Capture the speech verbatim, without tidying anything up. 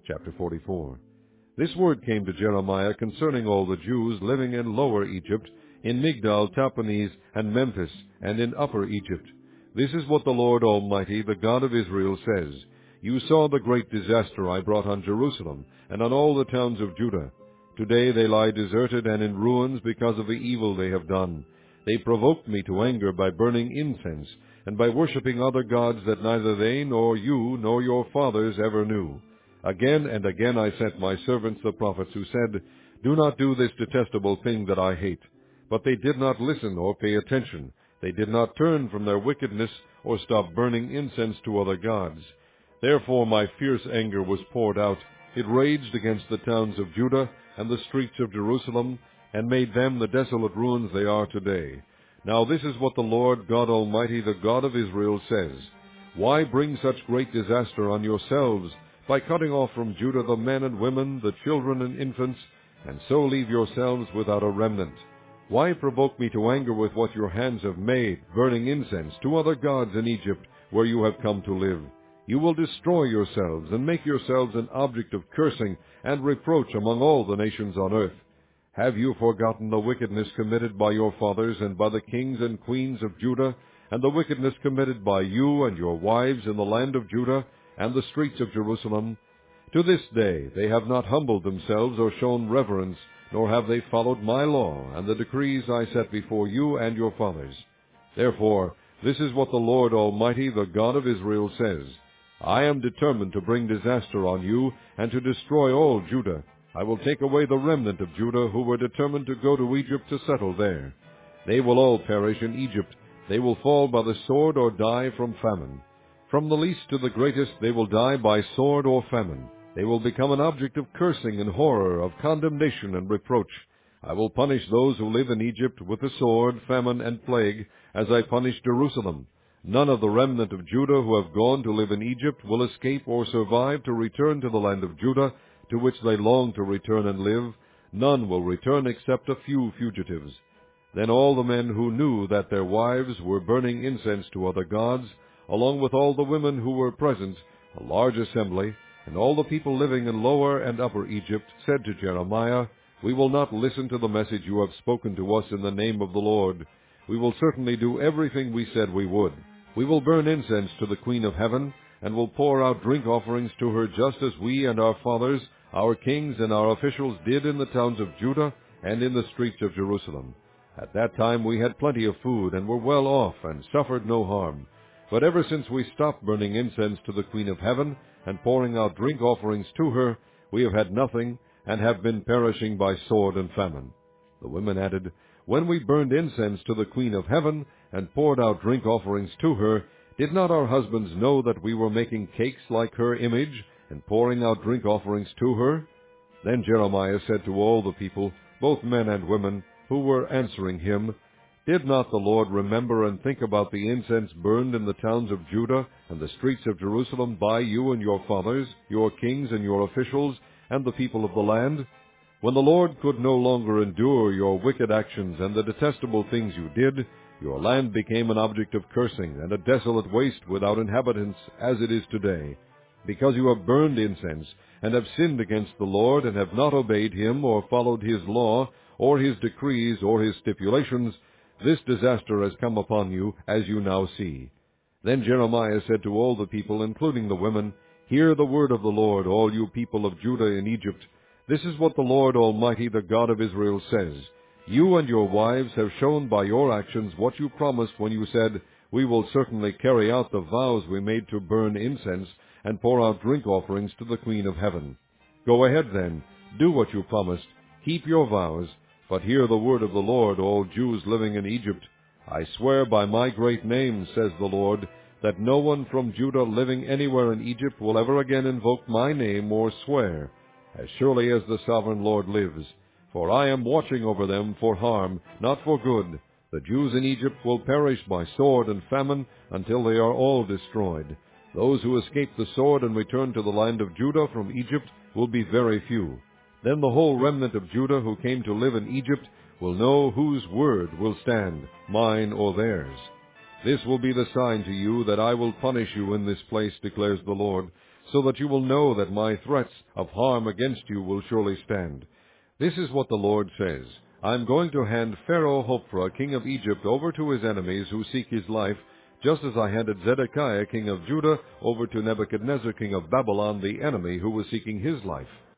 Chapter forty-four. This word came to Jeremiah concerning all the Jews living in Lower Egypt, in Migdal, Tahpanhes, and Memphis, and in Upper Egypt. This is what the Lord Almighty, the God of Israel, says. You saw the great disaster I brought on Jerusalem, and on all the towns of Judah. Today they lie deserted and in ruins because of the evil they have done. They provoked me to anger by burning incense, and by worshipping other gods that neither they nor you nor your fathers ever knew. Again and again I sent my servants the prophets, who said, Do not do this detestable thing that I hate. But they did not listen or pay attention. They did not turn from their wickedness or stop burning incense to other gods. Therefore my fierce anger was poured out. It raged against the towns of Judah and the streets of Jerusalem, and made them the desolate ruins they are today. Now this is what the Lord God Almighty, the God of Israel, says. Why bring such great disaster on yourselves, by cutting off from Judah the men and women, the children and infants, and so leave yourselves without a remnant? Why provoke me to anger with what your hands have made, burning incense to other gods in Egypt, where you have come to live? You will destroy yourselves, and make yourselves an object of cursing and reproach among all the nations on earth. Have you forgotten the wickedness committed by your fathers and by the kings and queens of Judah, and the wickedness committed by you and your wives in the land of Judah and the streets of Jerusalem? To this day they have not humbled themselves or shown reverence, nor have they followed my law and the decrees I set before you and your fathers. Therefore, this is what the Lord Almighty, the God of Israel, says. I am determined to bring disaster on you and to destroy all Judah. I will take away the remnant of Judah who were determined to go to Egypt to settle there. They will all perish in Egypt. They will fall by the sword or die from famine. From the least to the greatest they will die by sword or famine. They will become an object of cursing and horror, of condemnation and reproach. I will punish those who live in Egypt with the sword, famine, and plague, as I punished Jerusalem. None of the remnant of Judah who have gone to live in Egypt will escape or survive to return to the land of Judah, to which they long to return and live. None will return except a few fugitives. Then all the men who knew that their wives were burning incense to other gods, along with all the women who were present, a large assembly, and all the people living in Lower and Upper Egypt, said to Jeremiah, We will not listen to the message you have spoken to us in the name of the Lord. We will certainly do everything we said we would. We will burn incense to the Queen of Heaven, and will pour out drink offerings to her, just as we and our fathers, our kings and our officials did in the towns of Judah and in the streets of Jerusalem. At that time we had plenty of food, and were well off, and suffered no harm. But ever since we stopped burning incense to the Queen of Heaven, and pouring out drink offerings to her, we have had nothing, and have been perishing by sword and famine. The women added, When we burned incense to the Queen of Heaven, and poured out drink offerings to her, did not our husbands know that we were making cakes like her image, and pouring out drink offerings to her? Then Jeremiah said to all the people, both men and women, who were answering him, Did not the Lord remember and think about the incense burned in the towns of Judah and the streets of Jerusalem by you and your fathers, your kings and your officials, and the people of the land? When the Lord could no longer endure your wicked actions and the detestable things you did, your land became an object of cursing and a desolate waste without inhabitants, as it is today. Because you have burned incense, and have sinned against the Lord, and have not obeyed him, or followed his law, or his decrees, or his stipulations, this disaster has come upon you, as you now see. Then Jeremiah said to all the people, including the women, Hear the word of the Lord, all you people of Judah in Egypt. This is what the Lord Almighty, the God of Israel, says. You and your wives have shown by your actions what you promised when you said, We will certainly carry out the vows we made to burn incense and pour out drink offerings to the Queen of Heaven. Go ahead then, do what you promised, keep your vows, but hear the word of the Lord, all Jews living in Egypt. I swear by my great name, says the Lord, that no one from Judah living anywhere in Egypt will ever again invoke my name or swear, as surely as the sovereign Lord lives. For I am watching over them for harm, not for good. The Jews in Egypt will perish by sword and famine until they are all destroyed. Those who escape the sword and return to the land of Judah from Egypt will be very few. Then the whole remnant of Judah who came to live in Egypt will know whose word will stand, mine or theirs. This will be the sign to you that I will punish you in this place, declares the Lord, so that you will know that my threats of harm against you will surely stand. This is what the Lord says. I am going to hand Pharaoh Hophra, king of Egypt, over to his enemies who seek his life, just as I handed Zedekiah, king of Judah, over to Nebuchadnezzar, king of Babylon, the enemy who was seeking his life.